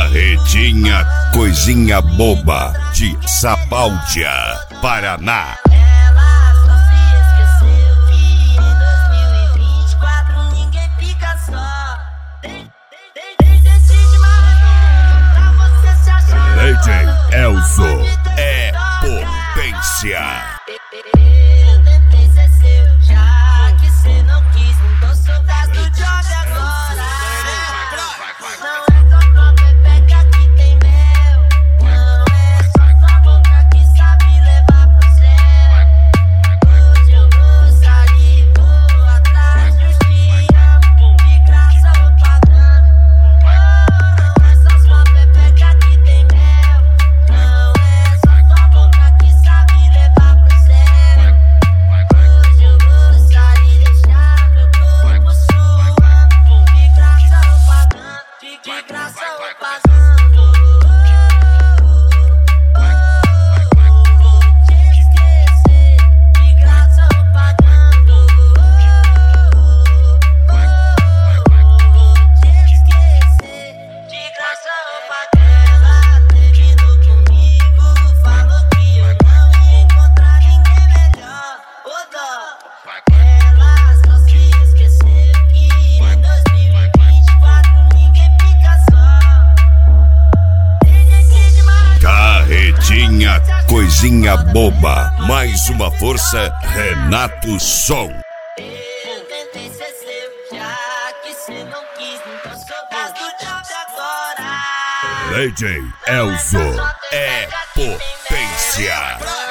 Carretinha Coisinha Boba de Sabáudia, Paraná. Ela só se esqueceu que em 2024 ninguém fica só. Decide mais pra você se achar. DJ Elzo é potência. Eu tentei ser seu, já que cê não quis, então sou das do job agora. Não é só tua pepeca que tem mel, não é só tua boca que sabe levar pro céu. Hoje eu vou sair, vou atrás dos que amam, de graça vou pagando. Não é só tua pepeca que tem mel, não é só tua boca que sabe levar pro céu. Hoje eu vou sair, deixar meu corpo suando, de graça vou pagando, de graça vou pagando. Vou te esquecer, de graça vou pagando. Vou te esquecer, de graça vou pagando. Ela terminou comigo, falou que eu não ia encontrar ninguém melhor. Ô dó, ela só se esqueceu que em 2024 ninguém fica só. Desde demais. Carretinha Coisinha Boba, mais uma força, Renato Som. Eu tentei ser seu, já que cê não quis, então sou das do job agora. DJ Elzo é potência.